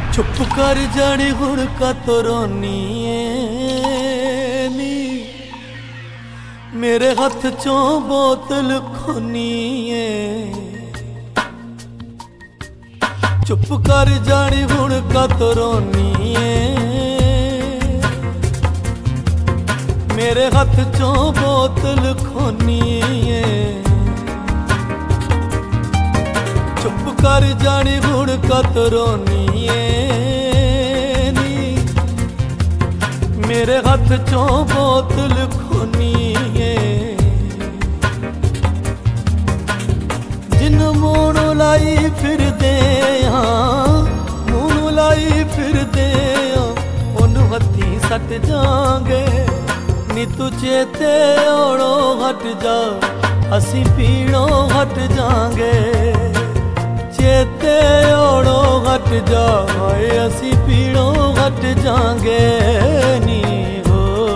चुप कर जानी हुण का तो रोनी नी, मेरे हाथ चों बोतल खोनी चुप कर जानी हुण का तो रोनी मेरे हाथ चों बोतल खोनी चुप कर जानी हुण का तो रोनी मेरे हाथ चों बोतल खोनी जिन मूणू लाई फिर दे मूणू लाई फिर दे ओनू हथी सट जांगे नी तू चेते ओड़ो हट जा असी पीड़ो हट जांगे चेते ओड़ो हट जा असी पीड़ो हट जांगे नी हो।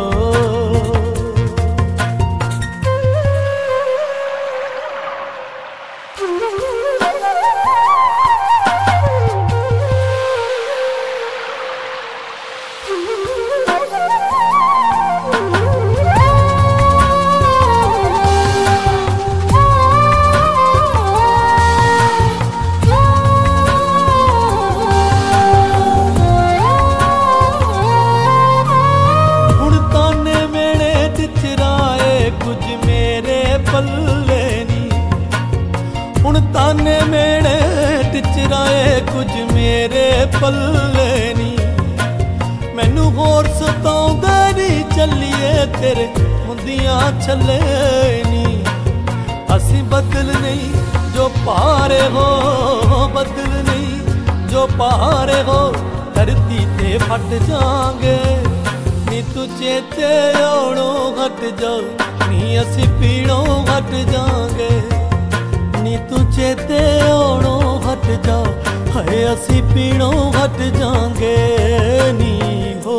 हुण ताने मेरे टिचराए कुछ मेरे पल्ले नी मैनू होर सताउंदे नी चलिए तेरे हुंदियां छले नी असी बदल नहीं जो पारे हो बदल नहीं जो पारे हो धरती ते फट जांगे नी तू चेते ओड़ो हट जा नी असी पीड़ों हट जांगे नी तू चेते ओड़ो हट जा हाय असी पीड़ों हट जांगे नी हो।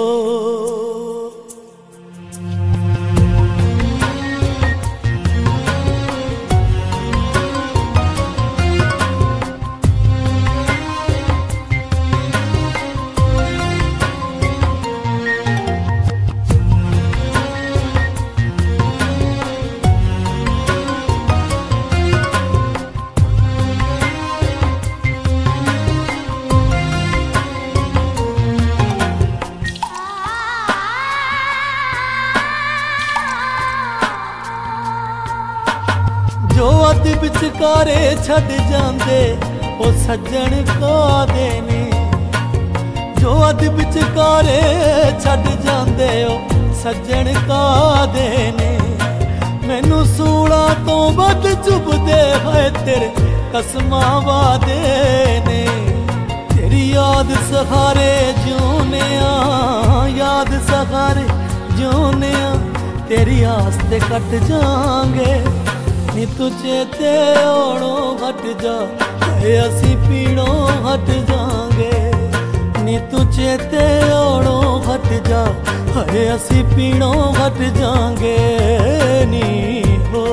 जो अद विचकारे छड़ जांदे ओ सज्जन कादे ने जो अद विचकारे छड़ जांदे ओ सज्जन कादे ने मैनू सूला तो बद चुभदे है तेरे कसमां वादे ने तेरी याद सहारे जिउने याद सहारे जिउने तेरी आस ते कट जांगे नी तू चेते ओड़ो हट जा असी पीड़ों हट जांगे नी तू चेते ओड़ो हट जा असी पीड़ों हट जांगे नी हो।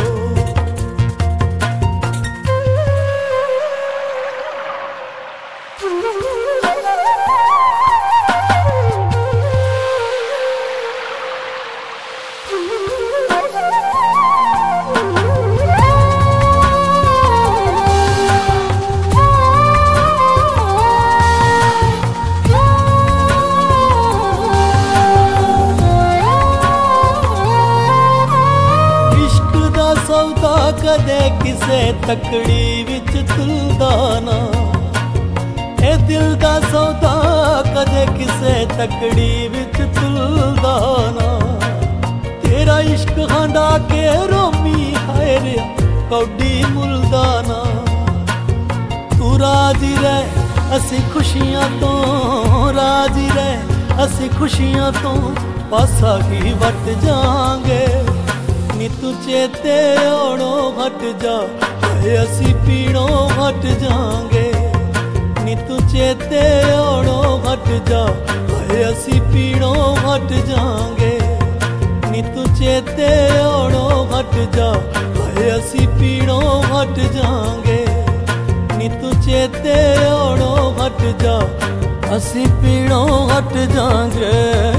सौदा कदे किसे तकड़ी विच तुलदा ना ए दिल दा सौदा कदे किसे तकड़ी विच तुलदा ना तेरा इश्क हांडा के रोमी हाय रे कौडी मुलदा ना तू राजी रह असी खुशियां तो राजी रह असी खुशियां तो पासा की वट जांगे नी तू चेते ओड़ो हट जा असी पीड़ों हट जांगे नी तू चेते ओड़ो हट जा असी पीड़ों हट जांगे नी तू चेते ओड़ो हट जा असी पीड़ों हट जांगे नी तू चेते ओड़ो हट जा असी पीड़ों हट जांगे।